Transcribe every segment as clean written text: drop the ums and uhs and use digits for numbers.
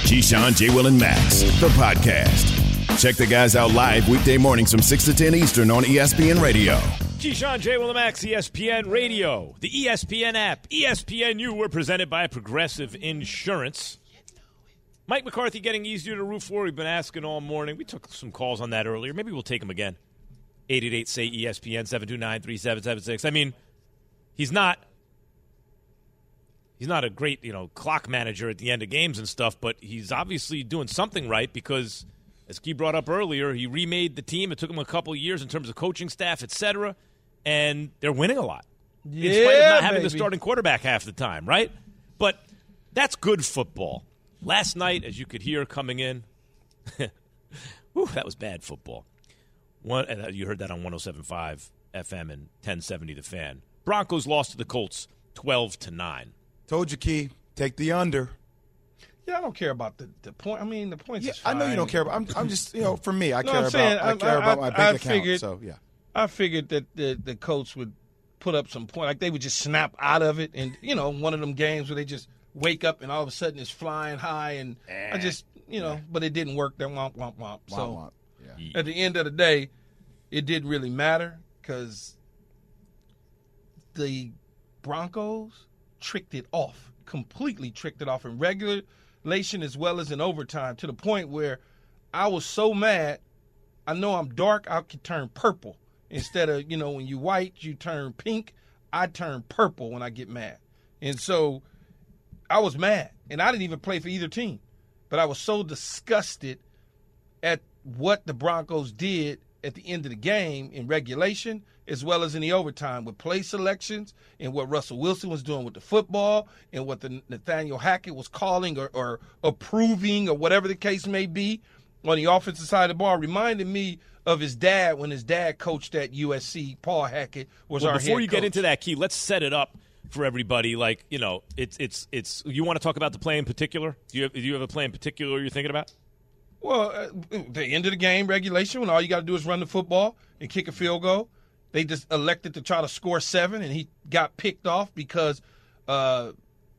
Keyshawn, J. Will, and Max, the podcast. Check the guys out live weekday mornings from 6 to 10 Eastern on ESPN Radio. Keyshawn, J. Will, and Max, ESPN Radio, the ESPN app, ESPNU. We're presented by Progressive Insurance. Mike McCarthy getting easier to root for. We've been asking all morning. We took some calls on that earlier. Maybe we'll take them again. 888-SAY-ESPN, 729-3776. I mean, he's not a great, clock manager at the end of games and stuff, but he's obviously doing something right because, as Key brought up earlier, he remade the team. It took him a couple of years in terms of coaching staff, et cetera, and they're winning a lot. Yeah, in spite of not having the starting quarterback half the time, right? But that's good football. Last night, as you could hear coming in, that was bad football. You heard that on 107.5 FM and 1070 The Fan. Broncos lost to the Colts 12-9. Told you, Key, take the under. Yeah, I don't care about the point. I mean, the points is I fine. know you don't care about. I'm just, for me, I No, care I'm saying, about my bank account. Figured, so yeah, I figured that the Colts would put up some point, like they would just snap out of it, and one of them games where they just wake up and all of a sudden it's flying high, and I just, but it didn't work. That womp womp womp. So at the end of the day, it didn't really matter because the Broncos completely tricked it off in regulation as well as in overtime, to the point where I was so mad. I know I'm dark, I could turn purple. Instead of, when you white, you turn pink. I turn purple when I get mad. And so I was mad. And I didn't even play for either team. But I was so disgusted at what the Broncos did at the end of the game in regulation as well as in the overtime with play selections and what Russell Wilson was doing with the football and what the Nathaniel Hackett was calling or approving or whatever the case may be on the offensive side of the ball. Reminded me of his dad when his dad coached at USC. Paul Hackett was our head coach. Before you get into that, Key, let's set it up for everybody. Like, it's you want to talk about the play in particular? Do you have a play in particular you're thinking about? Well, the end of the game, regulation, when all you got to do is run the football and kick a field goal. They just elected to try to score 7, and he got picked off because the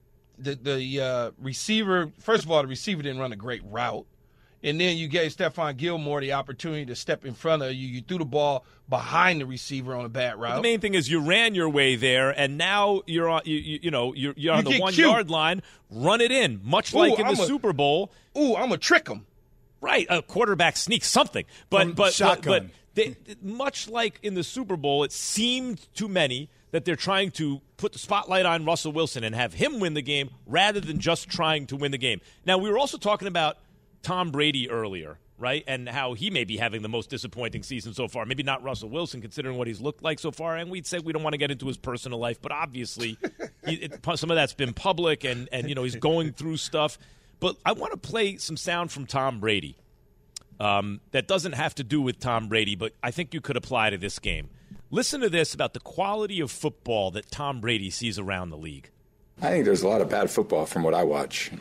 receiver, first of all, the receiver didn't run a great route. And then you gave Stephon Gilmore the opportunity to step in front of you. You threw the ball behind the receiver on a bad route. But the main thing is you ran your way there, and now you're on you're on the 1 yard line. Run it in, much like in the Super Bowl. I'm gonna trick him. Right, a quarterback sneak something, but shotgun. Much like in the Super Bowl, it seemed to many that they're trying to put the spotlight on Russell Wilson and have him win the game rather than just trying to win the game. Now, we were also talking about Tom Brady earlier, right, and how he may be having the most disappointing season so far. Maybe not Russell Wilson, considering what he's looked like so far, and we'd say we don't want to get into his personal life, but obviously some of that's been public, and he's going through stuff. But I want to play some sound from Tom Brady. That doesn't have to do with Tom Brady, but I think you could apply to this game. Listen to this about the quality of football that Tom Brady sees around the league. I think there's a lot of bad football from what I watch.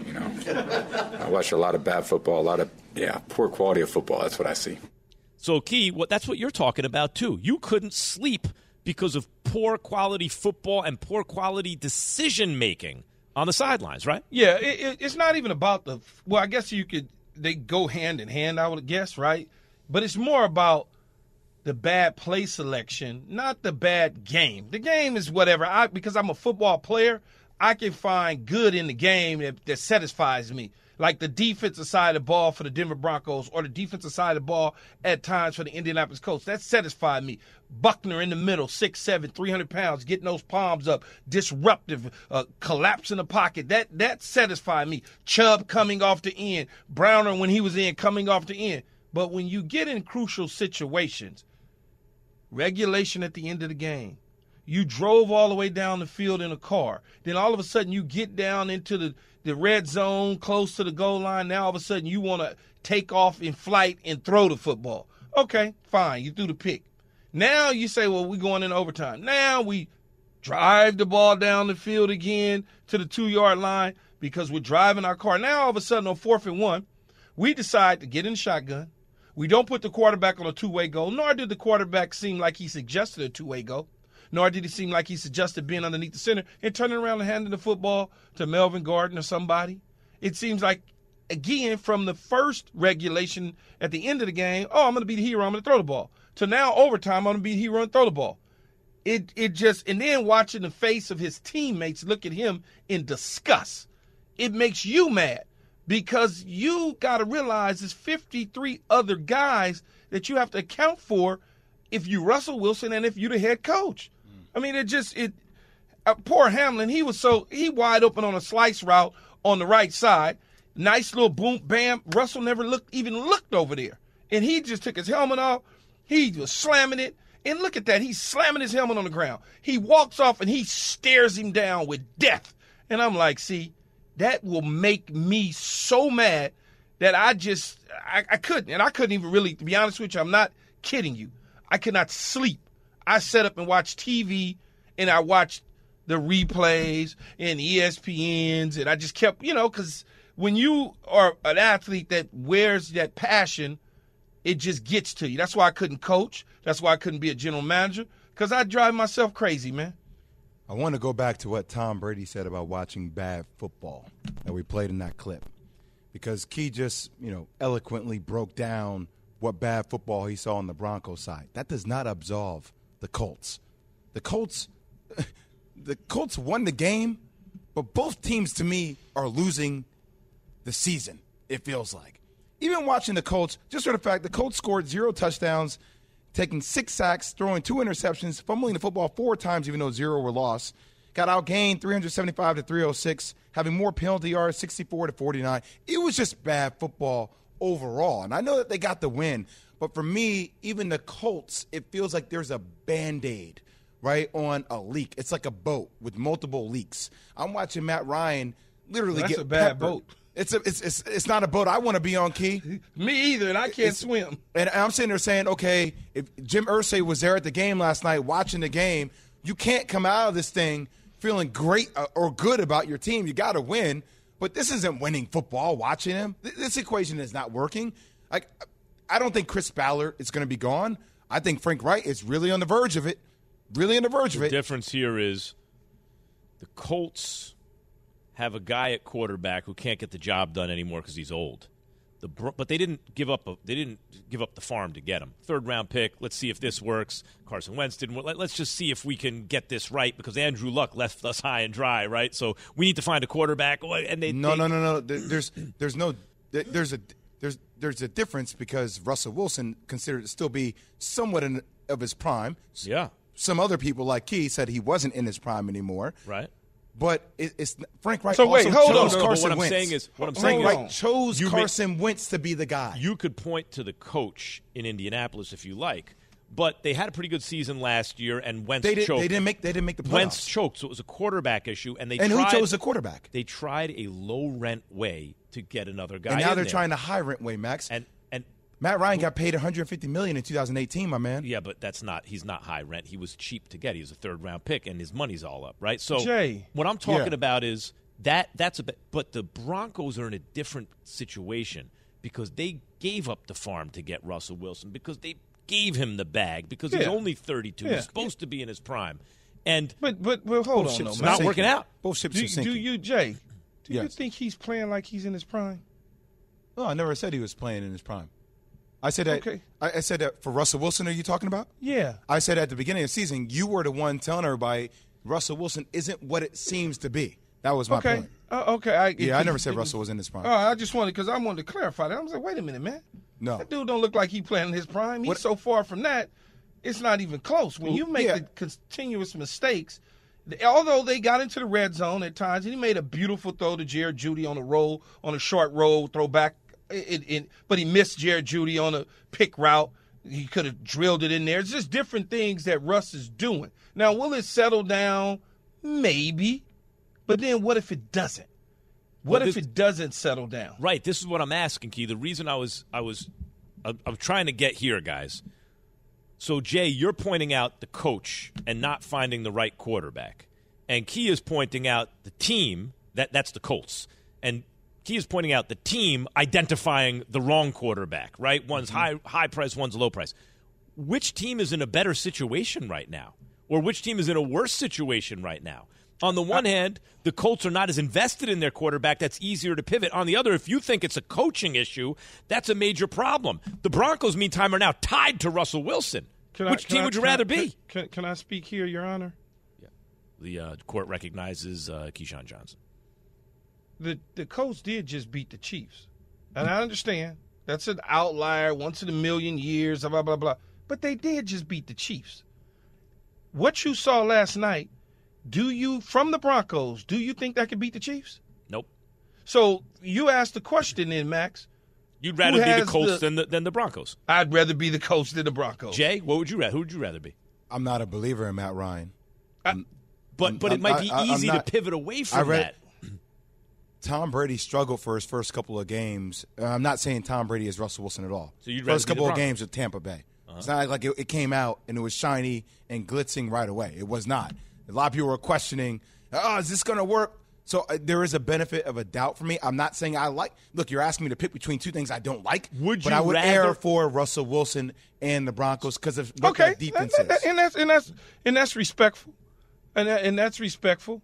I watch a lot of bad football, a lot of poor quality of football. That's what I see. So, Key, that's what you're talking about too. You couldn't sleep because of poor quality football and poor quality decision making on the sidelines, right? Yeah, it's not even about I guess they go hand in hand, I would guess, right? But it's more about the bad play selection, not the bad game. The game is whatever. Because I'm a football player, I can find good in the game that satisfies me. Like the defensive side of the ball for the Denver Broncos or the defensive side of the ball at times for the Indianapolis Colts. That satisfied me. Buckner in the middle, 6'7", 300 pounds, getting those palms up, disruptive, collapse in the pocket. That satisfied me. Chubb coming off the end. Browner when he was in coming off the end. But when you get in crucial situations, regulation at the end of the game, you drove all the way down the field in a car. Then all of a sudden you get down into the red zone close to the goal line. Now all of a sudden you want to take off in flight and throw the football. Okay, fine. You threw the pick. Now you say, well, we're going in overtime. Now we drive the ball down the field again to the 2-yard line because we're driving our car. Now all of a sudden on 4th and 1, we decide to get in the shotgun. We don't put the quarterback on a two-way goal, nor did the quarterback seem like he suggested a two-way goal, nor did he seem like he suggested being underneath the center and turning around and handing the football to Melvin Gordon or somebody. It seems like again from the first regulation at the end of the game, I'm going to be the hero, I'm going to throw the ball, to now overtime, I'm going to be the hero and throw the ball. And then watching the face of his teammates look at him in disgust, it makes you mad because you got to realize there's 53 other guys that you have to account for if you Russell Wilson and if you the head coach. I mean, poor Hamlin, he wide open on a slice route on the right side. Nice little boom, bam. Russell never looked over there. And he just took his helmet off. He was slamming it. And look at that. He's slamming his helmet on the ground. He walks off and he stares him down with death. And I'm like, see, that will make me so mad that I couldn't. And I couldn't even really, to be honest with you, I'm not kidding you. I could not sleep. I sat up and watched TV and I watched the replays and ESPNs. And I just kept, because when you are an athlete that wears that passion, it just gets to you. That's why I couldn't coach. That's why I couldn't be a general manager, because I drive myself crazy, man. I want to go back to what Tom Brady said about watching bad football that we played in that clip, because Key just, eloquently broke down what bad football he saw on the Broncos side. That does not absolve the Colts. The Colts won the game, but both teams, to me, are losing the season, it feels like. Even watching the Colts, just for the fact the Colts scored 0 touchdowns, taking 6 sacks, throwing 2 interceptions, fumbling the football 4 times even though 0 were lost. Got outgained 375-306, having more penalty yards, 64-49. It was just bad football overall. And I know that they got the win, but for me, even the Colts, it feels like there's a Band-Aid, right, on a leak. It's like a boat with multiple leaks. I'm watching Matt Ryan literally get That's a bad peppered. boat. It's not a boat I want to be on, Key. Me either, and I can't swim. And I'm sitting there saying, okay, if Jim Irsay was there at the game last night watching the game, you can't come out of this thing feeling great or good about your team. You got to win. But this isn't winning football, watching him. This equation is not working. I don't think Chris Ballard is going to be gone. I think Frank Wright is really on the verge of it. The difference here is the Colts have a guy at quarterback who can't get the job done anymore because he's old. But they didn't give up the farm to get him. 3rd-round pick. Let's see if this works. Carson Wentz didn't work. Let's just see if we can get this right because Andrew Luck left us high and dry, right? So we need to find a quarterback. And No. There's a difference because Russell Wilson considered to still be somewhat of his prime. Yeah. Some other people like Key said he wasn't in his prime anymore. Right. But it's Frank Wright. So wait, hold on. Carson Wentz. Frank Wright chose Carson Wentz to be the guy. You could point to the coach in Indianapolis if you like, but they had a pretty good season last year, and Wentz choked. They didn't make the playoffs. Wentz choked, so it was a quarterback issue, who chose the quarterback? They tried a low rent way to get another guy. And now they're there. trying the high rent way, Max. And Matt Ryan got paid $150 million in 2018, my man. Yeah, but he's not high rent. He was cheap to get. He was a 3rd-round pick, and his money's all up, right? So Jay. What I'm talking about is that's a bit. But the Broncos are in a different situation because they gave up the farm to get Russell Wilson because they gave him the bag because he's only 32. He's supposed to be in his prime. And but hold on, it's not working out. Both ships are sinking. Do you think he's playing like he's in his prime? No, I never said he was playing in his prime. I said that. Okay. I said that for Russell Wilson. Are you talking about? Yeah. I said at the beginning of the season, you were the one telling everybody Russell Wilson isn't what it seems to be. That was my point. Okay. I never said Russell was in his prime. I just wanted because I wanted to clarify that. I was like, wait a minute, man. No, that dude don't look like he playing in his prime. He's so far from that. It's not even close. When you make the continuous mistakes, although they got into the red zone at times, and he made a beautiful throw to Jared Jeudy on a short roll, throw back. But he missed Jared Jeudy on a pick route. He could have drilled it in there. It's just different things that Russ is doing. Now, will it settle down? Maybe. But then what if it doesn't? What if it doesn't settle down? Right. This is what I'm asking, Key. The reason I'm trying to get here, guys. So, Jay, you're pointing out the coach and not finding the right quarterback. And Key is pointing out the team, that's the Colts. And Key is pointing out the team identifying the wrong quarterback, right? One's high price, one's low price. Which team is in a better situation right now? Or which team is in a worse situation right now? On the one hand, the Colts are not as invested in their quarterback. That's easier to pivot. On the other, if you think it's a coaching issue, that's a major problem. The Broncos, meantime, are now tied to Russell Wilson. Which team would you rather be? Can I speak here, Your Honor? Yeah. The court recognizes Keyshawn Johnson. The Colts did just beat the Chiefs. And I understand. That's an outlier, once in a million years, blah, blah, blah. But they did just beat the Chiefs. What you saw last night, from the Broncos, do you think that could beat the Chiefs? Nope. So you asked the question then, Max. You'd rather be the Colts than the Broncos. I'd rather be the Colts than the Broncos. Jay, what would you rather? Who would you rather be? I'm not a believer in Matt Ryan. But it might be easy to pivot away from that. Tom Brady struggled for his first couple of games. I'm not saying Tom Brady is Russell Wilson at all. So you'd rather first couple of games with Tampa Bay. It's not like it came out and it was shiny and glitzing right away. It was not. A lot of people were questioning, is this going to work? So there is a benefit of a doubt for me. I'm not saying I like – look, you're asking me to pick between two things I don't like. But I would err for Russell Wilson and the Broncos because of what their defense is. And that's respectful. And that's respectful.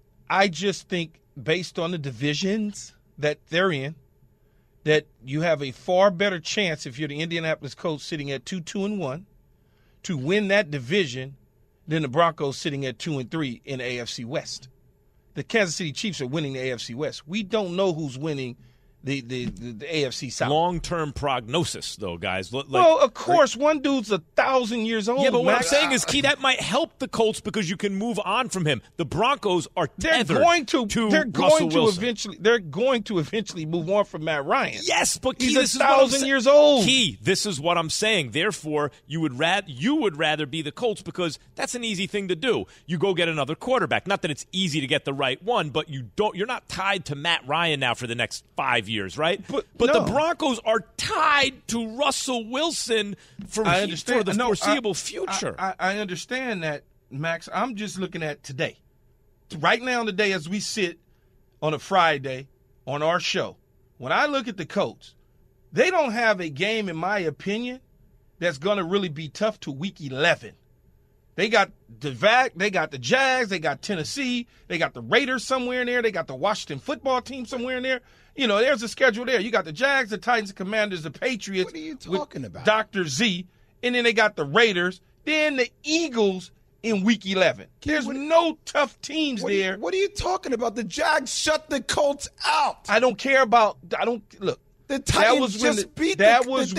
I just think based on the divisions that they're in, that you have a far better chance if you're the Indianapolis Colts sitting at 2-2-1 to win that division than the Broncos sitting at 2-3 in the AFC West. The Kansas City Chiefs are winning the AFC West. We don't know who's winning the AFC South. Long-term prognosis, though, guys. Well, of course, one dude's 1,000 years old. Yeah, but what I'm saying is, Key, that might help the Colts because you can move on from him. The Broncos are tethered to Russell Wilson. They're going to eventually move on from Matt Ryan. Yes, but Key, he's 1,000 years old. Key, this is what I'm saying. Therefore, you would rather be the Colts because that's an easy thing to do. You go get another quarterback. Not that it's easy to get the right one, but you're not tied to Matt Ryan now for the next 5 years. Right? But no. The Broncos are tied to Russell Wilson for the foreseeable future. I understand that, Max. I'm just looking at today. Right now, today, as we sit on a Friday on our show, when I look at the Colts, they don't have a game, in my opinion, that's going to really be tough to week 11. They got the Jags, they got Tennessee, they got the Raiders somewhere in there, they got the Washington football team somewhere in there. You know, there's a schedule there. You got the Jags, the Titans, the Commanders, the Patriots. What are you talking about? Dr. Z. And then they got the Raiders. Then the Eagles in week 11. There's no tough teams there. What are you talking about? The Jags shut the Colts out. I don't care about – look. The Titans just beat the Colts.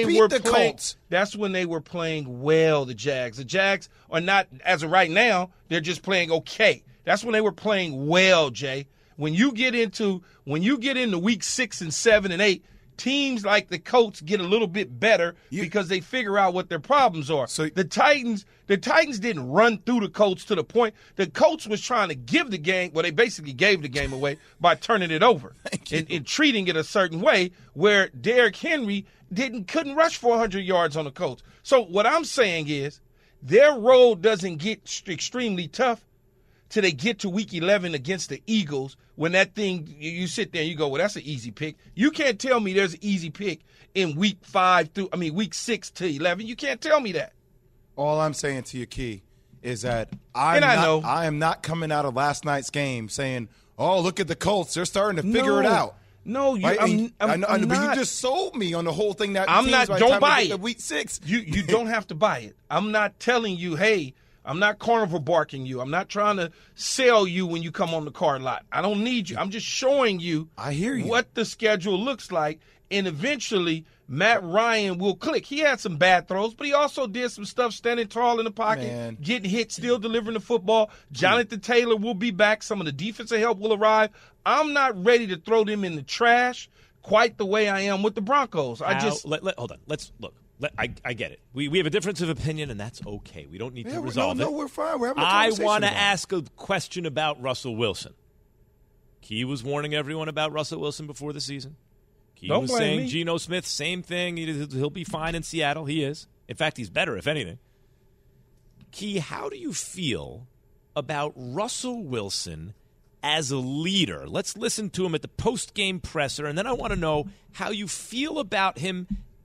That's when they were playing well, the Jags. The Jags are not, as of right now, they're just playing okay. That's when they were playing well, Jay. When you get into week 6 and 7 and 8, teams like the Colts get a little bit better because they figure out what their problems are. So the Titans didn't run through the Colts to the point. The Colts was trying to give the game. Well, they basically gave the game away by turning it over and treating it a certain way where Derrick Henry couldn't rush 400 yards on the Colts. So what I'm saying is their road doesn't get extremely tough till they get to week 11 against the Eagles. When that thing, you sit there and you go, well, that's an easy pick. You can't tell me there's an easy pick in week 6 to 11. You can't tell me that. All I'm saying to you, Key, is that I am not coming out of last night's game saying, oh, look at the Colts. They're starting to figure it out. No, but you just sold me on the whole thing. That I'm not. Don't buy it. Week 6. You don't have to buy it. I'm not telling you, hey, I'm not carnival barking you. I'm not trying to sell you when you come on the car lot. I don't need you. I'm just showing you, what the schedule looks like, and eventually Matt Ryan will click. He had some bad throws, but he also did some stuff standing tall in the pocket, getting hit, still delivering the football. Jonathan Taylor will be back. Some of the defensive help will arrive. I'm not ready to throw them in the trash quite the way I am with the Broncos. Hold on. Let's look. I get it. We have a difference of opinion, and that's okay. We don't need to resolve it. No, we're fine. We're having a conversation. I want to ask a question about Russell Wilson. Key was warning everyone about Russell Wilson before the season. Key was saying Geno Smith, same thing. He'll be fine in Seattle. He is. In fact, he's better, if anything. Key, how do you feel about Russell Wilson as a leader? Let's listen to him at the post-game presser, and then I want to know how you feel about him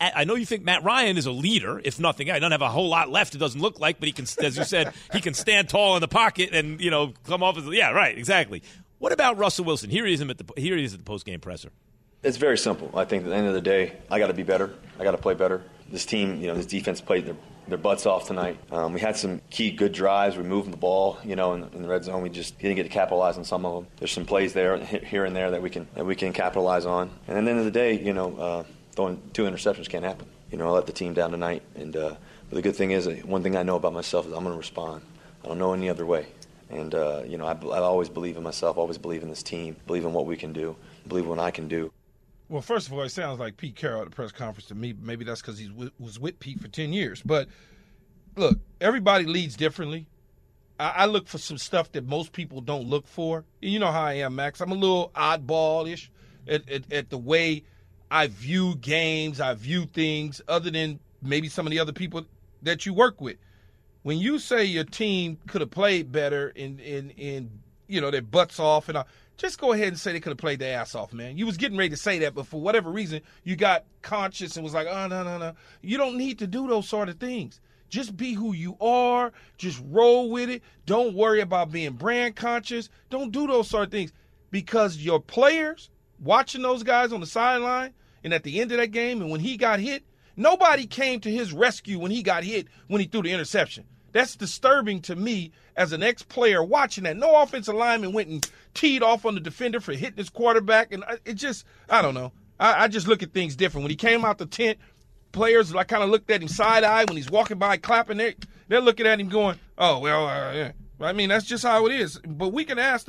I know you think Matt Ryan is a leader, if nothing. I don't have a whole lot left, it doesn't look like, but he can, as you said, he can stand tall in the pocket and, come off as, yeah, right, exactly. What about Russell Wilson? Here he is at the post-game presser. It's very simple. I think at the end of the day, I got to be better. I got to play better. This team, this defense played their butts off tonight. We had some key good drives. We moved the ball, in the red zone. We just didn't get to capitalize on some of them. There's some plays there, here and there that we can capitalize on. And at the end of the day, throwing 2 interceptions can't happen. I let the team down tonight. And but the good thing is, one thing I know about myself is I'm going to respond. I don't know any other way. And I always believe in myself. Always believe in this team. Believe in what we can do. Believe in what I can do. Well, first of all, it sounds like Pete Carroll at the press conference to me. Maybe that's because he was with Pete for 10 years. But, look, everybody leads differently. I look for some stuff that most people don't look for. You know how I am, Max. I'm a little oddball-ish at the way I view games, I view things, other than maybe some of the other people that you work with. When you say your team could have played better in their butts off and all, just go ahead and say they could have played their ass off, man. You was getting ready to say that, but for whatever reason, you got conscious and was like, oh, no. You don't need to do those sort of things. Just be who you are. Just roll with it. Don't worry about being brand conscious. Don't do those sort of things, because your players, watching those guys on the sideline and at the end of that game and when he got hit, nobody came to his rescue when he got hit when he threw the interception. That's disturbing to me as an ex-player watching that. No offensive lineman went and teed off on the defender for hitting his quarterback. And it just, I don't know. I just look at things different. When he came out the tent, players kind of looked at him side-eye when he's walking by clapping. They're looking at him going, oh, well, yeah. I mean, that's just how it is. But we can ask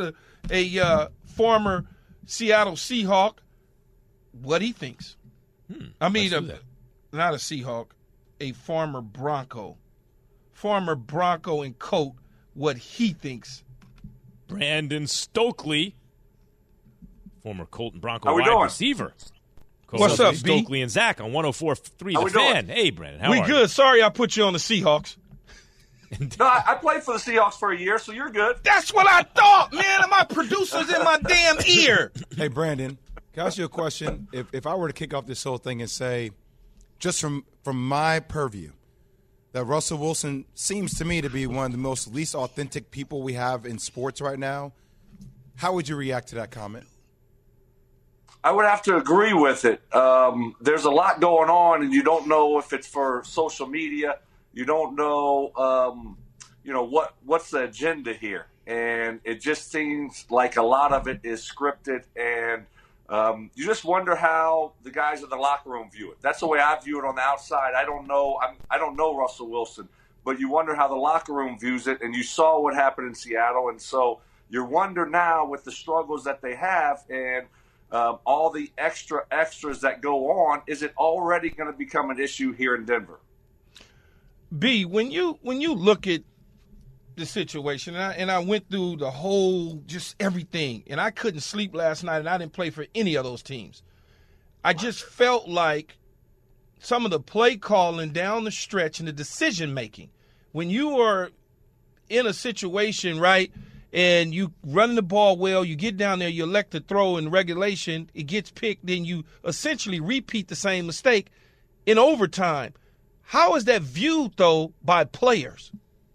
a former Seattle Seahawk what he thinks. I mean, not a Seahawk, a former Bronco. Former Bronco and Colt, what he thinks. Brandon Stokely, former Colt and Bronco wide receiver. What's up, Stokely and Zach on 104.3 The Fan. Hey, Brandon, how are you? We good. Sorry I put you on the Seahawks. No, I played for the Seahawks for a year, so you're good. That's what I thought, man. My producer's in my damn ear. Hey, Brandon, can I ask you a question? If I were to kick off this whole thing and say, just from my purview, that Russell Wilson seems to me to be one of the most least authentic people we have in sports right now, how would you react to that comment? I would have to agree with it. There's a lot going on, and you don't know if it's for social media. You don't know, what's the agenda here. And it just seems like a lot of it is scripted, and you just wonder how the guys in the locker room view it. That's the way I view it on the outside. I don't know Russell Wilson, but you wonder how the locker room views it. And you saw what happened in Seattle, and so you wonder now with the struggles that they have and all the extras that go on, is it already going to become an issue here in Denver? B, when you look at the situation, and I went through the whole, just everything, and I couldn't sleep last night, and I didn't play for any of those teams. I just felt like some of the play calling down the stretch and the decision making, when you are in a situation, right, and you run the ball well, you get down there, you elect to throw in regulation, it gets picked, then you essentially repeat the same mistake in overtime. How is that viewed, though, by players?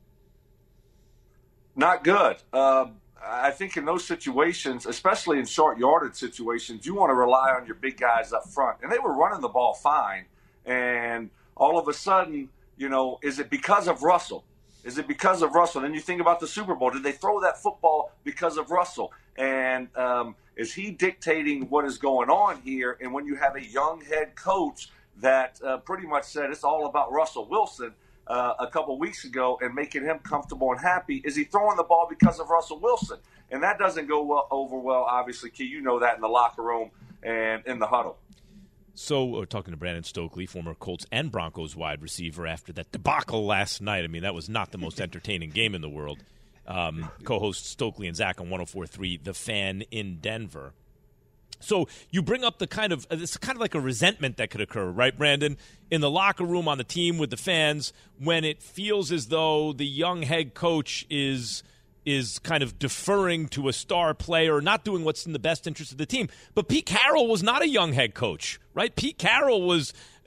Not good. I think in those situations, especially in short yardage situations, you want to rely on your big guys up front. And they were running the ball fine. And all of a sudden, is it because of Russell? Is it because of Russell? Then you think about the Super Bowl. Did they throw that football because of Russell? And is he dictating what is going on here? And when you have a young head coach that pretty much said it's all about Russell Wilson a couple weeks ago and making him comfortable and happy, is he throwing the ball because of Russell Wilson? And that doesn't go over well, obviously, Key. You know that in the locker room and in the huddle. So we're talking to Brandon Stokely, former Colts and Broncos wide receiver, after that debacle last night. I mean, that was not the most entertaining game in the world. Co-host Stokely and Zach on 104.3 The Fan in Denver. So you bring up it's kind of like a resentment that could occur, right, Brandon, in the locker room, on the team, with the fans, when it feels as though the young head coach is kind of deferring to a star player, not doing what's in the best interest of the team. But Pete Carroll was not a young head coach, right? Pete Carroll was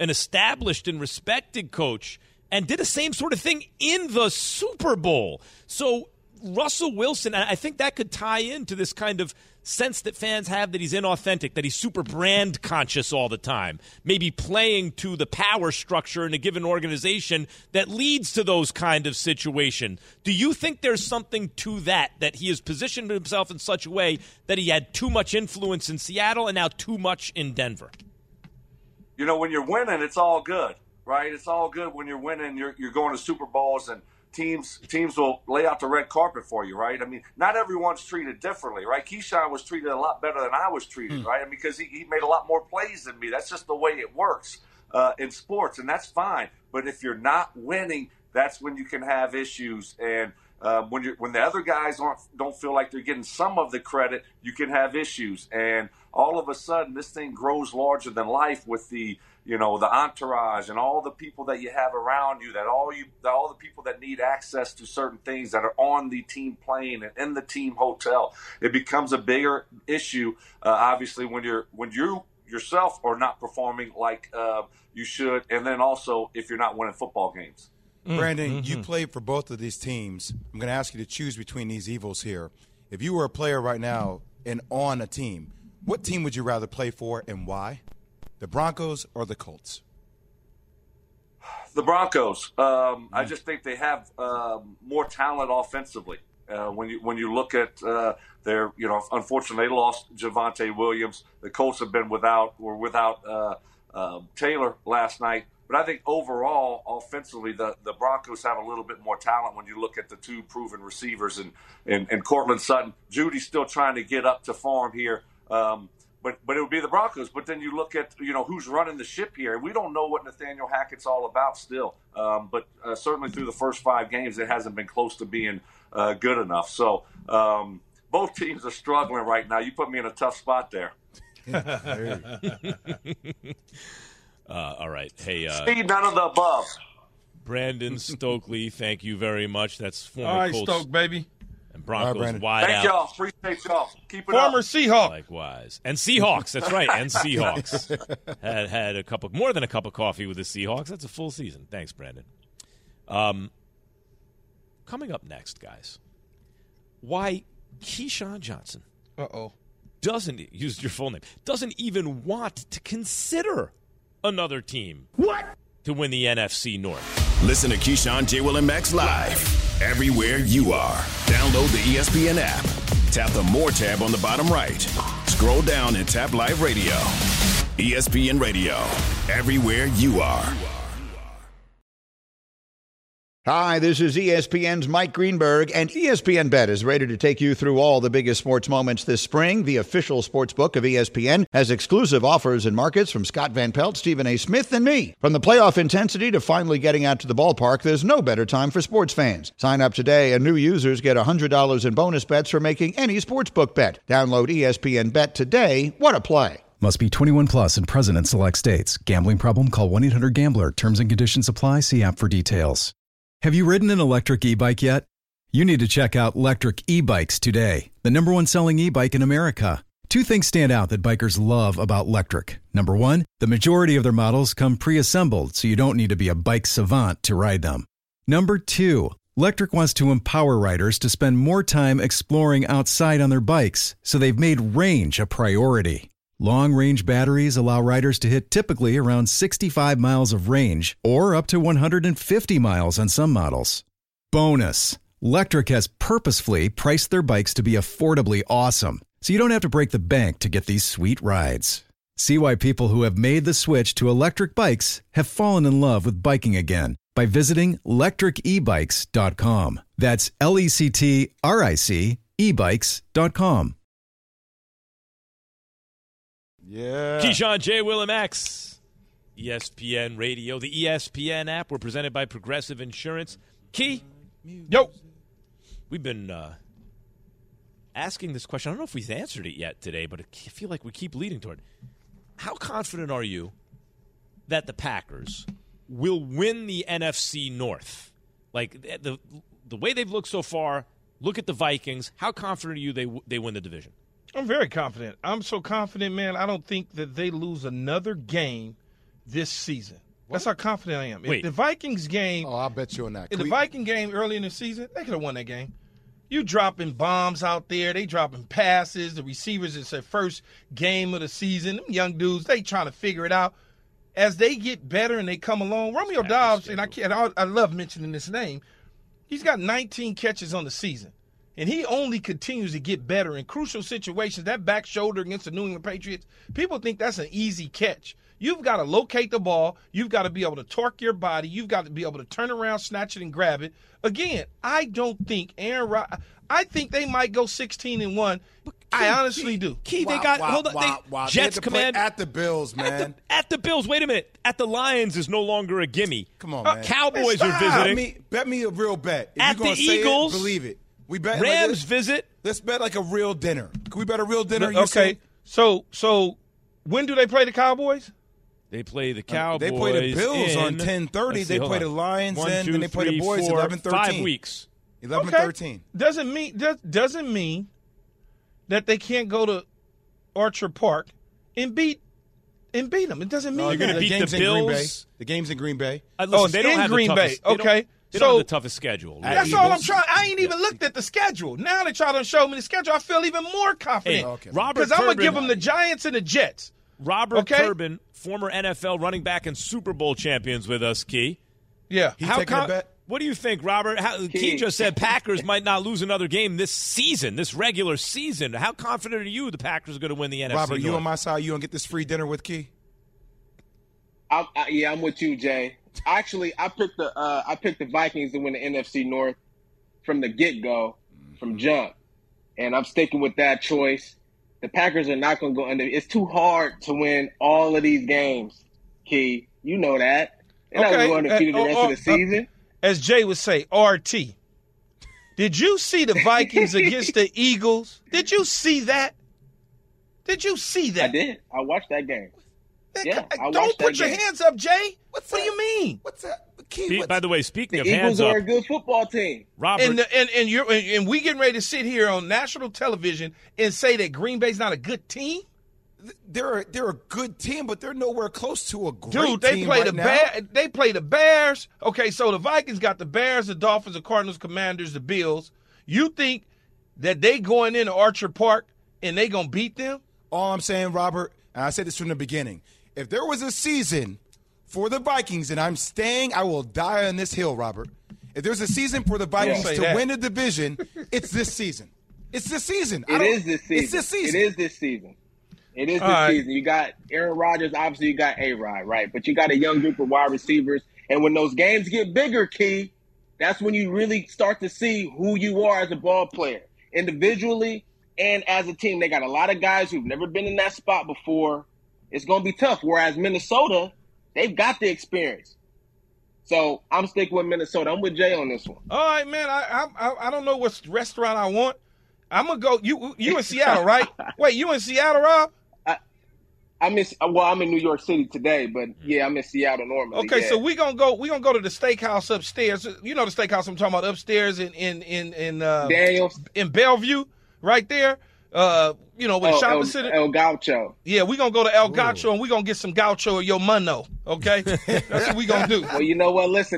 an established and respected coach, and did the same sort of thing in the Super Bowl. So Russell Wilson, I think that could tie into this kind of sense that fans have that he's inauthentic, that he's super brand conscious all the time, maybe playing to the power structure in a given organization that leads to those kind of situations. Do you think there's something to that he has positioned himself in such a way that he had too much influence in Seattle and now too much in Denver? You know, when you're winning, it's all good, right? It's all good when you're winning. You're going to Super Bowls, and teams will lay out the red carpet for you, right? I mean, not everyone's treated differently, right? Keyshawn was treated a lot better than I was treated, right? I mean, because he made a lot more plays than me. That's just the way it works in sports, and that's fine. But if you're not winning, that's when you can have issues. And when the other guys don't feel like they're getting some of the credit, you can have issues. And all of a sudden, this thing grows larger than life with the entourage and all the people that you have around you, all the people that need access to certain things that are on the team plane and in the team hotel. It becomes a bigger issue, obviously, when you yourself are not performing like you should, and then also if you're not winning football games. Brandon, you played for both of these teams. I'm going to ask you to choose between these evils here. If you were a player right now and on a team, what team would you rather play for and why? The Broncos or the Colts? The Broncos. I just think they have more talent offensively. When you look at their, unfortunately they lost Javonte Williams. The Colts have been without Taylor last night. But I think overall, offensively, the Broncos have a little bit more talent when you look at the two proven receivers and Cortland Sutton. Judy's still trying to get up to form here. But it would be the Broncos. But then you look at, who's running the ship here. We don't know what Nathaniel Hackett's all about still. But certainly through the first 5 games, it hasn't been close to being good enough. So both teams are struggling right now. You put me in a tough spot there. All right. Hey, Steve, none of the above. Brandon Stokely, thank you very much. That's former All right, Colts Stoke, baby. and Broncos All right, wide Thank out. y'all. Appreciate y'all. Keep it up. Former Seahawk. Likewise. And Seahawks, that's right, and Seahawks. Had more than a cup of coffee with the Seahawks. That's a full season. Thanks, Brandon. Coming up next, guys, why Keyshawn Johnson doesn't, use your full name, doesn't even want to consider another team to win the NFC North. Listen to Keyshawn, J. Will, and Max live everywhere you are. Download the ESPN app. Tap the More tab on the bottom right. Scroll down and tap Live Radio. ESPN Radio, everywhere you are. Hi, this is ESPN's Mike Greenberg, and ESPN Bet is ready to take you through all the biggest sports moments this spring. The official sports book of ESPN has exclusive offers and markets from Scott Van Pelt, Stephen A. Smith, and me. From the playoff intensity to finally getting out to the ballpark, there's no better time for sports fans. Sign up today, and new users get $100 in bonus bets for making any sportsbook bet. Download ESPN Bet today. What a play. Must be 21 plus and present in select states. Gambling problem? Call 1-800-GAMBLER. Terms and conditions apply. See app for details. Have you ridden an electric e-bike yet? You need to check out Lectric E-Bikes today, the #1 selling e-bike in America. 2 things stand out that bikers love about Lectric. Number 1, the majority of their models come pre-assembled, so you don't need to be a bike savant to ride them. Number 2, Lectric wants to empower riders to spend more time exploring outside on their bikes, so they've made range a priority. Long-range batteries allow riders to hit typically around 65 miles of range or up to 150 miles on some models. Bonus, Lectric has purposefully priced their bikes to be affordably awesome, so you don't have to break the bank to get these sweet rides. See why people who have made the switch to electric bikes have fallen in love with biking again by visiting lectricebikes.com. That's LECTRIC ebikes.com. Yeah. Keyshawn, J. Will, and Max, ESPN Radio, the ESPN app. We're presented by Progressive Insurance. Key, Yo. we've been asking this question. I don't know if we've answered it yet today, but I feel like we keep leading toward it. How confident are you that the Packers will win the NFC North? Like the way they've looked so far, look at the Vikings. How confident are you they win the division? I'm very confident. I'm so confident, man, I don't think that they lose another game this season. That's how confident I am. Wait. If the Vikings game, I'll bet you on that. in the Viking game early in the season, they could have won that game. You dropping bombs out there. They dropping passes. The receivers, it's their first game of the season. Them young dudes, they trying to figure it out. As they get better and they come along, Romeo Doubs, and I love mentioning this name, he's got 19 catches on the season. And he only continues to get better in crucial situations. That back shoulder against the New England Patriots, people think that's an easy catch. You've got to locate the ball. You've got to be able to torque your body. You've got to be able to turn around, snatch it, and grab it. Again, I don't think Aaron Rodgers – I think they might go 16-1. I honestly do. Key, they got – hold on. Jets command – at the Bills, man. At the Bills. Wait a minute. At the Lions is no longer a gimme. Come on, man. Cowboys are visiting. Bet me a real bet. If at you're gonna the say Eagles. It, believe it. We bet Rams like visit. Let's bet like a real dinner. Can we bet a real dinner? Okay. So when do they play the Cowboys? They play the Cowboys. They play the Bills on 10:30. They play the Lions, and then they play the boys 11:13. 5 weeks. 11:13. Doesn't mean that they can't go to Orchard Park and beat them. It doesn't mean you're going to beat the Bills. The game's in Green Bay. Listen, it's in Green Bay. Okay. They don't have the toughest schedule. That's all I'm trying. I ain't even looked at the schedule. Now they try to show me the schedule. I feel even more confident. Because I'm going to give them the Giants and the Jets. Robert Turbin, former NFL running back and Super Bowl champions with us, Key. Yeah. He's taking a bet. What do you think, Robert? Key just said Packers might not lose another game this season, this regular season. How confident are you the Packers are going to win the NFC Robert, North? you on my side? You going to get this free dinner with Key? I'm with you, Jay. Actually, I picked the Vikings to win the NFC North from the get-go, from jump. And I'm sticking with that choice. The Packers are not going to go under. It's too hard to win all of these games, Key. You know that. They're not going to go undefeated the rest of the season. As Jay would say, RT. Did you see the Vikings against the Eagles? Did you see that? Did you see that? I did. I watched that game. Yeah, don't put your hands up, Jay. What do you mean? What's that? By the way, speaking of hands up, hands the Eagles are a good football team. Robert, and we getting ready to sit here on national television and say that Green Bay's not a good team. They're a good team, but they're nowhere close to a great team. Dude, they play right they play the Bears. Okay, so the Vikings got the Bears, the Dolphins, the Cardinals, Commanders, the Bills. You think that they going into Orchard Park and they gonna beat them? All I'm saying, Robert, and I said this from the beginning, if there was a season for the Vikings, and I'm staying, I will die on this hill, Robert. If there's a season for the Vikings to win a division, it's this season. It's this season. It is this season. It's this season. It is this season. It is this season. You got Aaron Rodgers, obviously you got A-Rod, right? But you got a young group of wide receivers. And when those games get bigger, Key, that's when you really start to see who you are as a ball player. Individually and as a team, they got a lot of guys who've never been in that spot before. It's going to be tough. Whereas Minnesota, they've got the experience. So I'm sticking with Minnesota. I'm with Jay on this one. All right, man. I don't know what restaurant I want. I'm going to go. You in Seattle, right? Wait, you in Seattle, Rob? I'm in New York City today, but yeah, I'm in Seattle normally. Okay, yeah. so we're gonna go to the steakhouse upstairs. You know the steakhouse I'm talking about upstairs in Daniels in Bellevue, right there. With the shopping center. El Gaucho. Yeah, we're gonna go to El Gaucho and we're gonna get some gaucho or yo mano. Okay, that's what we're gonna do. Well, you know what? Listen,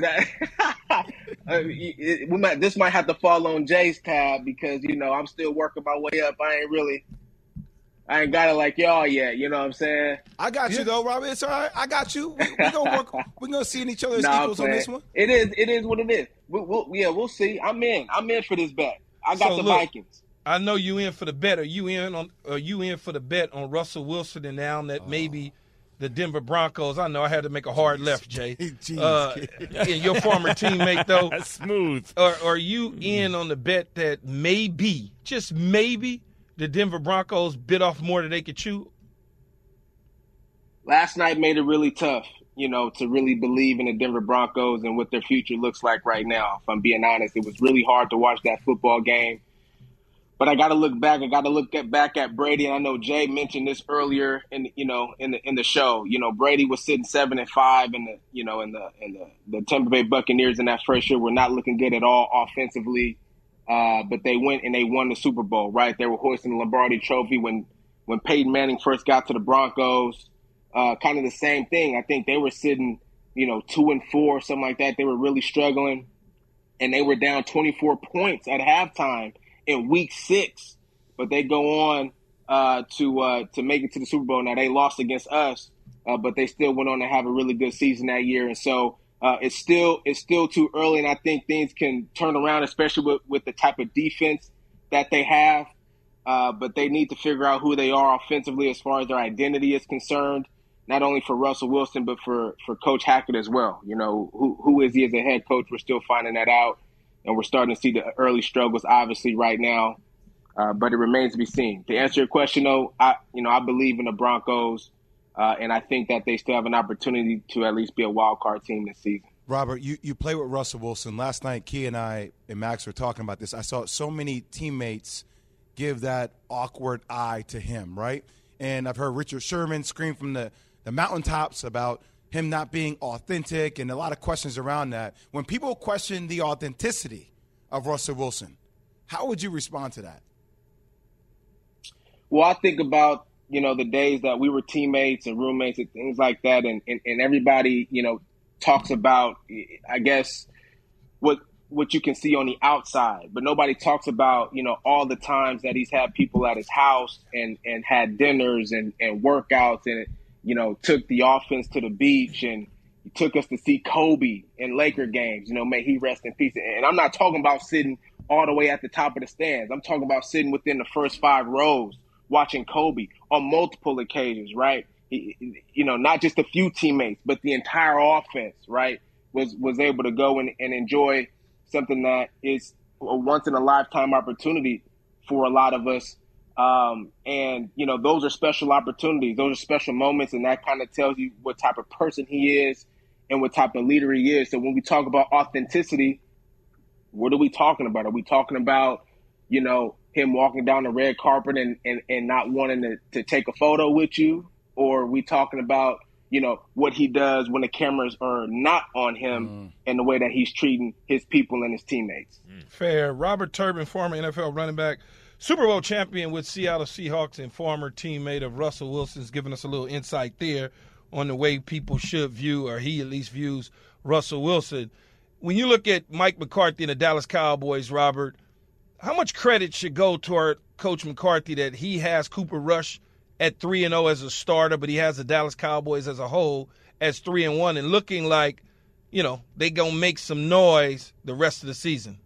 this might have to fall on Jay's tab because I'm still working my way up. I ain't got it like y'all yet. You know what I'm saying? I got you though, Robert. It's all right. I got you. We're gonna work. We're gonna see each other as equals on this one. It is what it is. We'll see. I'm in for this bet. I got Vikings. I know you in for the bet. Are you in for the bet on Russell Wilson and now that maybe the Denver Broncos? I know I had to make a hard left, Jay. And your former teammate though. That's smooth. Are you in on the bet that maybe, just maybe, the Denver Broncos bit off more than they could chew? Last night made it really tough, to really believe in the Denver Broncos and what their future looks like right now. If I'm being honest, it was really hard to watch that football game. But I got to look back. I got to look back at Brady. And I know Jay mentioned this earlier in the show. Brady was sitting 7-5, and the Tampa Bay Buccaneers in that first year were not looking good at all offensively. But they went and they won the Super Bowl, right? They were hoisting the Lombardi Trophy when Peyton Manning first got to the Broncos. kind of the same thing. I think they were sitting, 2-4, something like that. They were really struggling, and they were down 24 points at halftime in Week 6. But they go on to make it to the Super Bowl. Now, they lost against us, but they still went on to have a really good season that year. And so it's still too early, and I think things can turn around, especially with the type of defense that they have. But they need to figure out who they are offensively as far as their identity is concerned, not only for Russell Wilson, but for Coach Hackett as well. Who is he as a head coach? We're still finding that out, and we're starting to see the early struggles, obviously, right now. But it remains to be seen. To answer your question, though, I believe in the Broncos, and I think that they still have an opportunity to at least be a wild card team this season. Robert, you play with Russell Wilson. Last night, Key and I and Max were talking about this. I saw so many teammates give that awkward eye to him, right? And I've heard Richard Sherman scream from the mountaintops about him not being authentic and a lot of questions around that. When people question the authenticity of Russell Wilson, how would you respond to that? Well, I think about, the days that we were teammates and roommates and things like that, and everybody, talks about, I guess, what you can see on the outside, but nobody talks about, all the times that he's had people at his house and had dinners and workouts and, took the offense to the beach and he took us to see Kobe in Laker games, may he rest in peace. And I'm not talking about sitting all the way at the top of the stands. I'm talking about sitting within the first 5 rows watching Kobe on multiple occasions, right? Not just a few teammates, but the entire offense, right, was able to go and enjoy something that is a once-in-a-lifetime opportunity for a lot of us. And those are special opportunities. Those are special moments, and that kind of tells you what type of person he is and what type of leader he is. So when we talk about authenticity, what are we talking about? Are we talking about, him walking down the red carpet and not wanting to take a photo with you? Or are we talking about, what he does when the cameras are not on him and the way that he's treating his people and his teammates? Fair. Robert Turbin, former NFL running back, Super Bowl champion with Seattle Seahawks and former teammate of Russell Wilson's giving us a little insight there on the way people should view, or he at least views, Russell Wilson. When you look at Mike McCarthy and the Dallas Cowboys, Robert, how much credit should go toward Coach McCarthy that he has Cooper Rush at 3-0 as a starter, but he has the Dallas Cowboys as a whole as 3-1 and looking like, they going to make some noise the rest of the season?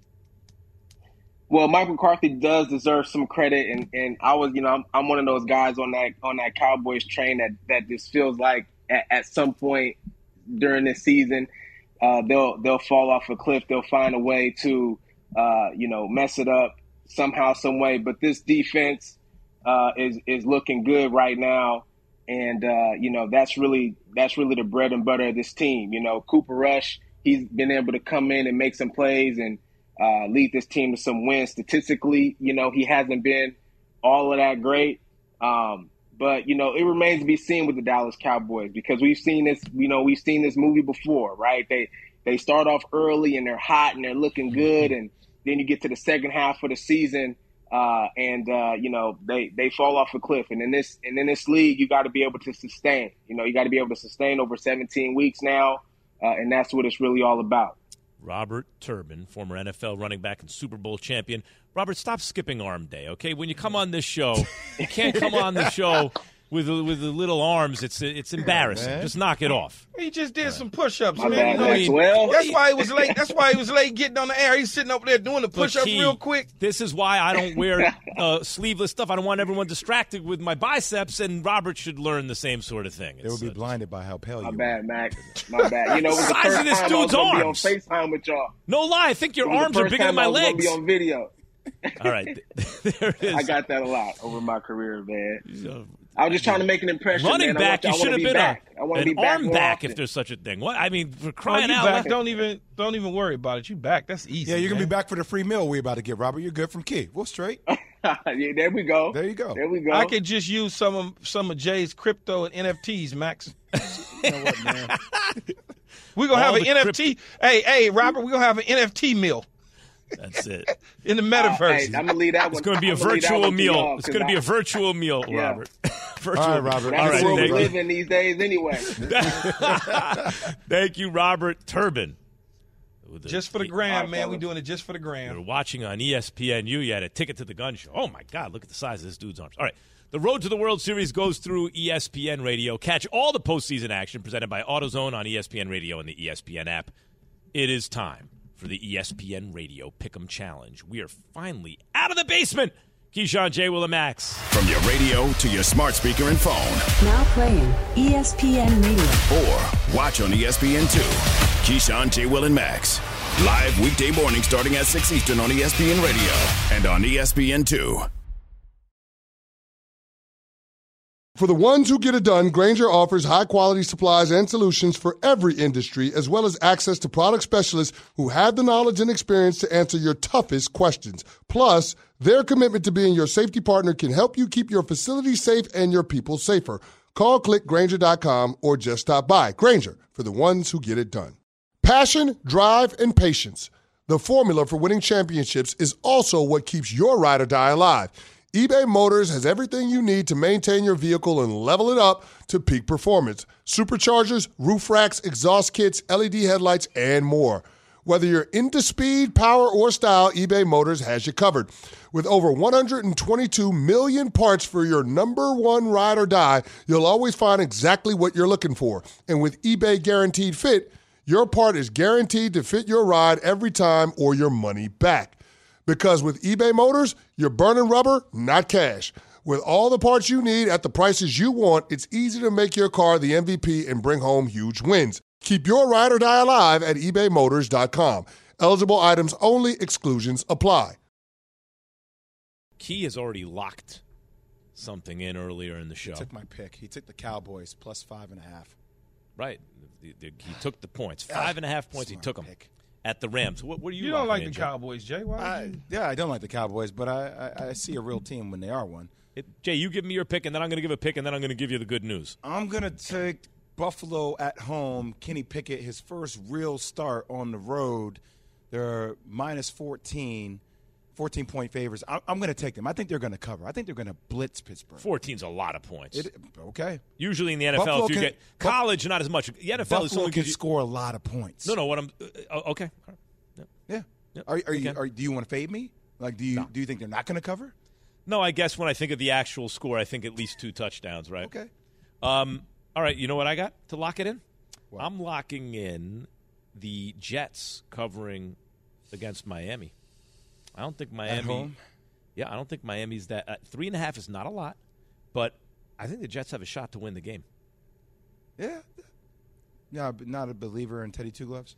Well, Mike McCarthy does deserve some credit, and I was, I'm one of those guys on that Cowboys train that just feels like at some point during this season, they'll fall off a cliff. They'll find a way to, mess it up somehow, some way. But this defense is looking good right now, and that's really the bread and butter of this team. Cooper Rush, he's been able to come in and make some plays and lead this team to some wins. Statistically, he hasn't been all of that great. But, it remains to be seen with the Dallas Cowboys because we've seen this movie before, right? They start off early and they're hot and they're looking good. And then you get to the second half of the season and they fall off a cliff. And in this league, you got to be able to sustain. You got to be able to sustain over 17 weeks now. And that's what it's really all about. Robert Turbin, former NFL running back and Super Bowl champion. Robert, stop skipping arm day, okay? When you come on this show, you can't come on the show with the little arms. It's embarrassing. Man. Just knock it off. He just did some push-ups, My man. bad, Maxwell. That's why he was late. That's why he was late getting on the air. He's sitting over there doing the push-ups real quick. This is why I don't wear sleeveless stuff. I don't want everyone distracted with my biceps, and Robert should learn the same sort of thing. They will be blinded by how pale you are. My bad, Max. My bad. It was the Size first of this time I was dude's going to be on arms. FaceTime with y'all. No lie, I think your arms are bigger than my I was legs. Be on video. All right, there it is. I got that a lot over my career, man. I was just trying to make an impression. Running man. back, you should have been an arm back often. if there's such a thing. What I mean, for crying out back. loud. Don't even worry about it. You back. That's easy. Yeah, you're going to man. be back for the free meal we're about to get, Robert. You're good from Key. We're straight. Yeah, there we go. There you go. There we go. I could just use some of Jay's crypto and NFTs, Max. You know what, man? We're going to have an NFT. Hey, Robert, we're going to have an NFT meal. That's it. In the metaverse. Hey, I'm going to leave that one. It's going to be a virtual meal. It's going to be a virtual meal, Robert. Virtual. All right, Robert. That's where we live in these days anyway. Thank you, Robert Turbin. Just for the gram, man. We're doing it just for the gram. You're watching on ESPNU. You had a ticket to the gun show. Oh, my God. Look at the size of this dude's arms. All right. The road to the World Series goes through ESPN Radio. Catch all the postseason action presented by AutoZone on ESPN Radio and the ESPN app. It is time for the ESPN Radio Pick'em Challenge. We are finally out of the basement. Keyshawn, J. Will, and Max. From your radio to your smart speaker and phone. Now playing ESPN Radio. Or watch on ESPN2. Keyshawn, J. Will, and Max. Live weekday morning starting at 6 Eastern on ESPN Radio and on ESPN2. For the ones who get it done, Grainger offers high-quality supplies and solutions for every industry, as well as access to product specialists who have the knowledge and experience to answer your toughest questions. Plus, their commitment to being your safety partner can help you keep your facility safe and your people safer. Call clickgrainger.com or just stop by. Grainger, for the ones who get it done. Passion, drive, and patience. The formula for winning championships is also what keeps your ride or die alive. eBay Motors has everything you need to maintain your vehicle and level it up to peak performance. Superchargers, roof racks, exhaust kits, LED headlights, and more. Whether you're into speed, power, or style, eBay Motors has you covered. With over 122 million parts for your number one ride or die, you'll always find exactly what you're looking for. And with eBay Guaranteed Fit, your part is guaranteed to fit your ride every time or your money back. Because with eBay Motors, you're burning rubber, not cash. With all the parts you need at the prices you want, it's easy to make your car the MVP and bring home huge wins. Keep your ride or die alive at ebaymotors.com. Eligible items only. Exclusions apply. Key has already locked something in earlier in the show. He took my pick. He took the Cowboys plus 5.5. Right. He took the points. 5.5 points. He took them. At the Rams. What are you? You don't like the Cowboys, Jay? Why? I don't like the Cowboys, but I see a real team when they are one. Jay, you give me your pick, and then I'm going to give a pick, and then I'm going to give you the good news. I'm going to take Buffalo at home. Kenny Pickett, his first real start on the road. They're minus 14-point favors. I'm going to take them. I think they're going to cover. I think they're going to blitz Pittsburgh. 14's a lot of points. Okay. Usually in the NFL, if you get college, not as much. The NFL Buffalo is can score a lot of points. No. What I'm okay. Yeah. Do you want to fade me? Like, do you think they're not going to cover? No, I guess when I think of the actual score, I think at least 2 touchdowns. Right. Okay. All right. You know what I got to lock it in? What? I'm locking in the Jets covering against Miami. I don't think Miami. At home? Yeah, I don't think Miami's that. 3.5 is not a lot, but I think the Jets have a shot to win the game. Yeah. Yeah, but not a believer in Teddy Two Gloves?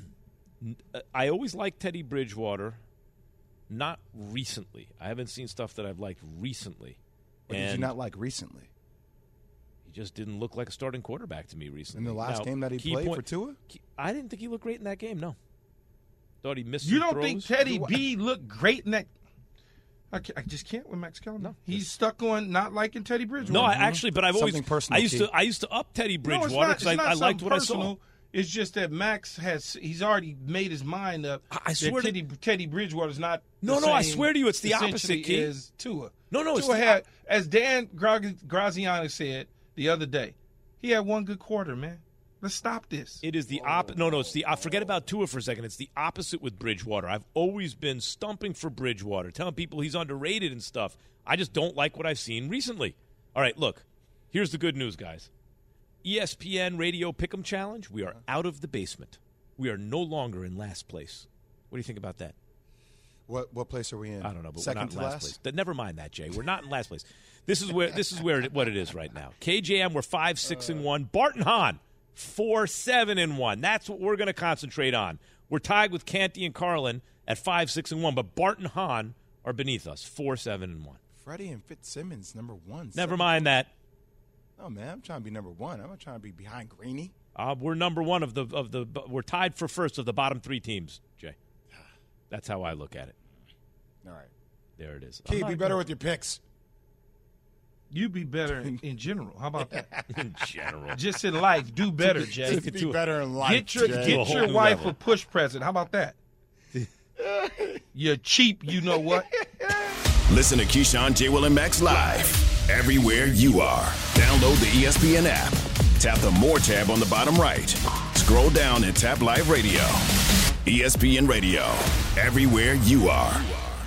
I always liked Teddy Bridgewater, not recently. I haven't seen stuff that I've liked recently. What did you not like recently? He just didn't look like a starting quarterback to me recently. In the last game that he played for Tua? I didn't think he looked great in that game, no. Thought he missed You some don't throws. think Teddy B looked great in that? I just can't with Max Kellerman. No. He's stuck on not liking Teddy Bridgewater. No, but I've always something personal. I used to up Teddy Bridgewater because I liked what personal. I saw. It's just that Max he's already made his mind up. I swear that Teddy Bridgewater's not. No, I swear to you, it's the opposite. Key is Tua. No, Tua had, as Dan Graziano said the other day, he had one good quarter, man. Let's stop this. It is the opposite. No, it's the forget about Tua for a second. It's the opposite with Bridgewater. I've always been stumping for Bridgewater, telling people he's underrated and stuff. I just don't like what I've seen recently. All right, look, here's the good news, guys. ESPN Radio Pick'em Challenge. We are out of the basement. We are no longer in last place. What do you think about that? What place are we in? I don't know, but second we're not to in last last place. Never mind that, Jay. We're not in last place. This is what it is right now. KJM, we're 5-6-1. Barton Hahn, 4-7-1. That's what we're going to concentrate on. We're tied with Canty and Carlin at 5-6-1, but Barton Hahn are beneath us, 4-7-1. Freddie and Fitzsimmons, number 1. Never mind that. Oh man, I'm trying to be number 1. I'm not trying to be behind Greeny. We're number 1 of the. We're tied for first of the bottom 3 teams, Jay. That's how I look at it. All right, there it is. Key, be better with your picks. You be better in general. How about that? In general, just in life, do better, Jay. Be better in life. Get your wife a push present. How about that? You're cheap, you know what? Listen to Keyshawn, J. Will, and Max live everywhere you are. Download the ESPN app. Tap the More tab on the bottom right. Scroll down and tap Live Radio. ESPN Radio, everywhere you are.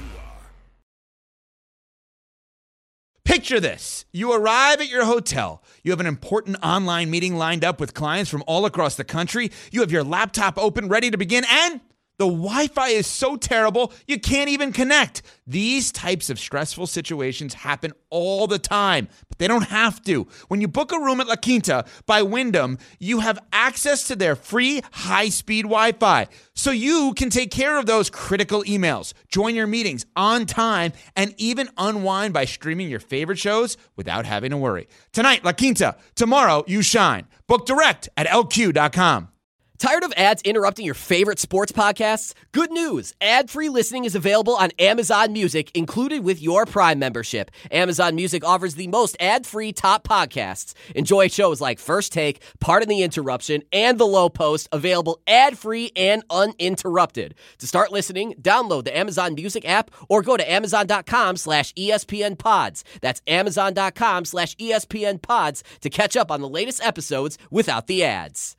Picture this. You arrive at your hotel. You have an important online meeting lined up with clients from all across the country. You have your laptop open, ready to begin, and the Wi-Fi is so terrible, you can't even connect. These types of stressful situations happen all the time, but they don't have to. When you book a room at La Quinta by Wyndham, you have access to their free high-speed Wi-Fi, so you can take care of those critical emails, join your meetings on time, and even unwind by streaming your favorite shows without having to worry. Tonight, La Quinta. Tomorrow, you shine. Book direct at LQ.com. Tired of ads interrupting your favorite sports podcasts? Good news! Ad-free listening is available on Amazon Music, included with your Prime membership. Amazon Music offers the most ad-free top podcasts. Enjoy shows like First Take, Pardon the Interruption, and The Low Post, available ad-free and uninterrupted. To start listening, download the Amazon Music app or go to Amazon.com/ESPN Pods. That's Amazon.com/ESPN Pods to catch up on the latest episodes without the ads.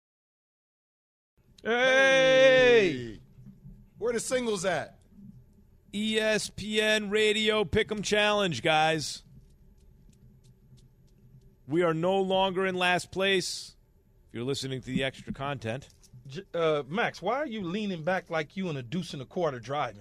Hey! Where the singles at? ESPN Radio Pick'em Challenge, guys. We are no longer in last place. If you're listening to the extra content. Max, why are you leaning back like you in a deuce and a quarter driving?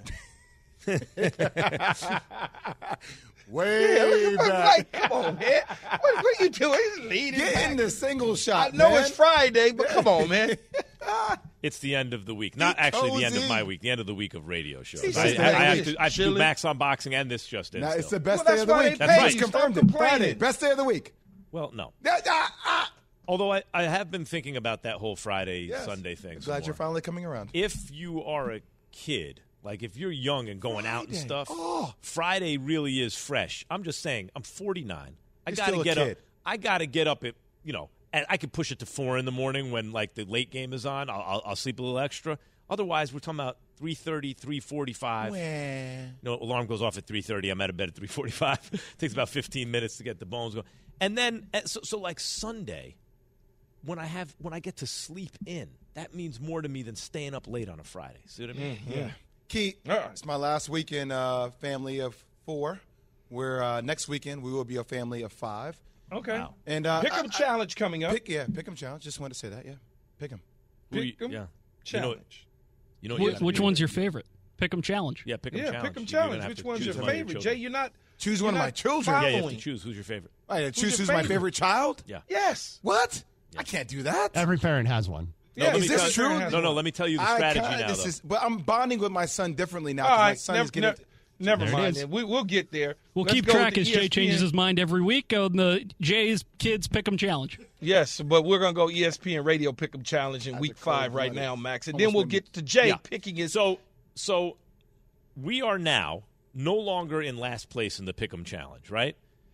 Way back. Like, come on, man. What are you doing? He's leaning Get back. in the single shot, I know man. it's Friday, but come on, man. It's the end of the week. Not actually the end of my week, the end of the week of radio shows. He's I just have to do chilling. Max Unboxing and this just in. Nah, it's still. the best Well, day of that's the why week. they That's pay right. you. Just Stop confirmed it. complaining. Friday, best day of the week. Well, no. Ah. Although I have been thinking about that whole Friday, Yes. Sunday thing. I'm some glad you're more. finally coming around. If you are a kid, like if you're young and going out and Friday. stuff, Oh. Friday really is fresh. I'm just saying, I'm 49. I You're gotta still a get up. kid. I gotta get up at and I could push it to 4 a.m. when like the late game is on. I'll sleep a little extra. Otherwise, we're talking about 3:30, 3:45. Alarm goes off at 3:30. I'm out of bed at 3:45. Takes about 15 minutes to get the bones going. And then, so like Sunday, when I get to sleep in, that means more to me than staying up late on a Friday. See what I mean? Yeah. Keith, it's my last weekend family of 4. Where next weekend we will be a family of 5. Okay. Wow. And Pick'em Challenge coming up. Pick'em Challenge. Just wanted to say that. Yeah, Pick'em. Pick'em Challenge. Which one's your favorite? Pick'em Challenge. Yeah, Pick'em Challenge. Pick'em Challenge. Which one's your favorite? Jay, you're not. Choose one of my children. Yeah, you have to choose who's your favorite. I have to choose who's my favorite child? Yeah. Yes. What? I can't do that. Every parent has one. No, is this true? No, let me tell you the strategy now. But I'm bonding with my son differently now. All right, my son is getting. Never mind. Then. We'll get there. We'll Let's keep go track with as the Jay ESPN. changes his mind every week on the Jay's Kids Pick'em Challenge. Yes, but we're going to go ESPN Radio Pick'em Challenge in week 5 right now, Max. And then we'll get to Jay picking his. So we are now no longer in last place in the Pick'em Challenge, right?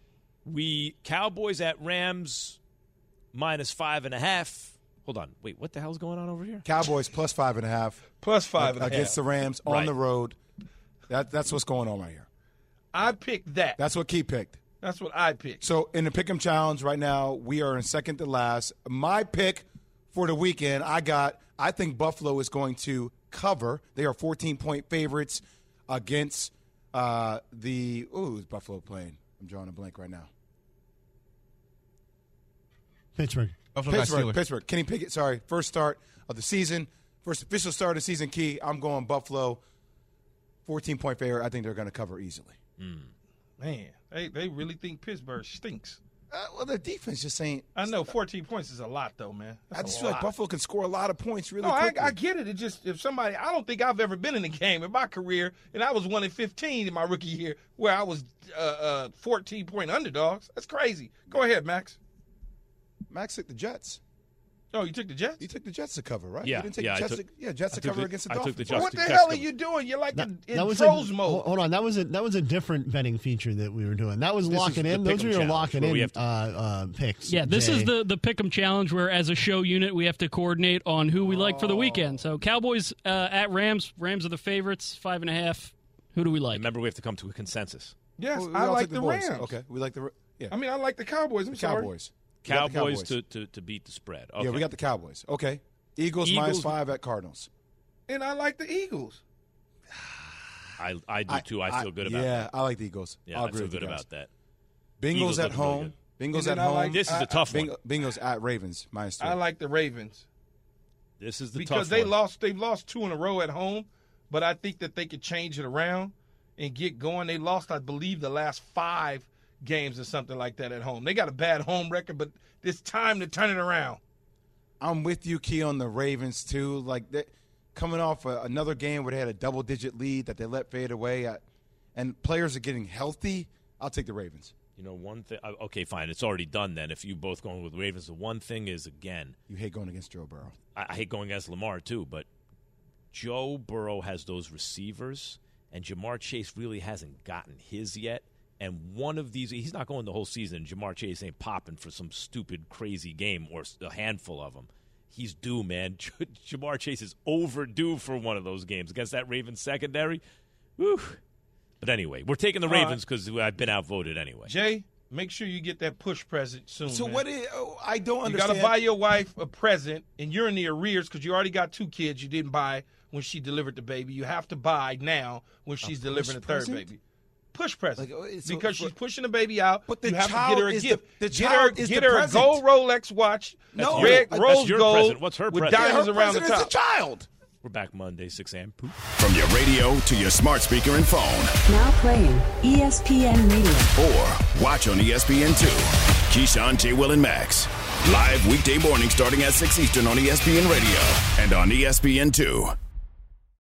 Cowboys at Rams -5.5. Hold on. Wait, what the hell's going on over here? Cowboys plus 5.5. Plus 5.5. Against the Rams on the road. That's what's going on right here. I picked that. That's what Key picked. That's what I picked. So in the Pick'em Challenge right now, we are in second to last. My pick for the weekend, I think Buffalo is going to cover. They are 14-point favorites against who's Buffalo playing? I'm drawing a blank right now. Pittsburgh. Buffalo Pittsburgh. Kenny Pickett, sorry. First start of the season. First official start of the season, Key. I'm going Buffalo. 14-point favorite. I think they're going to cover easily. Man, they really think Pittsburgh stinks. Well, their defense just ain't. I know 14 points is a lot, though, man. I just feel like Buffalo can score a lot of points really no, quickly. I get it. It just I don't think I've ever been in a game in my career, and I was 1-15 in my rookie year where I was 14-point underdogs. That's crazy. Go ahead, Max. Max hit the Jets. Oh, you took the Jets? You took the Jets to cover, right? Yeah, you didn't take yeah, the Jets Jets to cover against the Dolphins. I took the Jets. What the hell are you doing? You're like in trolls mode. Hold on, that was a different betting feature that we were doing. That was locking in. Those were your locking in picks. Yeah, this is the Pick'em Challenge, where as a show unit we have to coordinate on who we like for the weekend. So Cowboys at Rams. Rams are the favorites, 5.5. Who do we like? Remember, we have to come to a consensus. Yes, Well, we I all like take the boys. Rams. Okay, we like the I mean, I like the Cowboys. I'm sorry. Cowboys. Cowboys to beat the spread. Okay. Yeah, we got the Cowboys. Okay. Eagles -5 at Cardinals. And I like the Eagles. I do too. I feel good about that. Yeah, I like the Eagles. Yeah, I'll I agree feel with you good guys. about that. Bengals Eagles at look really home. good. Bengals at home. This is a tough one. Bengals at Ravens -3. I like the Ravens. This is the because tough one. they've lost 2 in a row at home, but I think that they could change it around and get going. They lost, I believe, the last 5 games or something like that at home. They got a bad home record, but it's time to turn it around. I'm with you, Key, on the Ravens, too. Like, coming off another game where they had a double-digit lead that they let fade away, and players are getting healthy, I'll take the Ravens. You know, one thing. Okay, fine. It's already done then. If you both going with Ravens, the one thing is, again, you hate going against Joe Burrow. I hate going against Lamar too, but Joe Burrow has those receivers, and Jamar Chase really hasn't gotten his yet. And one of these, he's not going the whole season. Jamar Chase ain't popping for some stupid, crazy game or a handful of them. He's due, man. Jamar Chase is overdue for one of those games against that Ravens secondary. Whew. But anyway, we're taking the Ravens because I've been outvoted anyway. Jay, make sure you get that push present soon. So man. what is – I don't understand. You got to buy your wife a present, and you're in the arrears because you already got 2 kids you didn't buy when she delivered the baby. You have to buy now when she's delivering the third baby. Push present. Because she's pushing the baby out. But the you have child to get her a is gift. the child is get the her present. a gold Rolex watch. No. Red That's rose your gold present. What's her with present? diamonds Her around the present top. is a child. We're back Monday, 6 a.m. From your radio to your smart speaker and phone. Now playing ESPN Radio. Or watch on ESPN2. Keyshawn, J. Will, and Max. Live weekday morning starting at 6 Eastern on ESPN Radio and on ESPN2.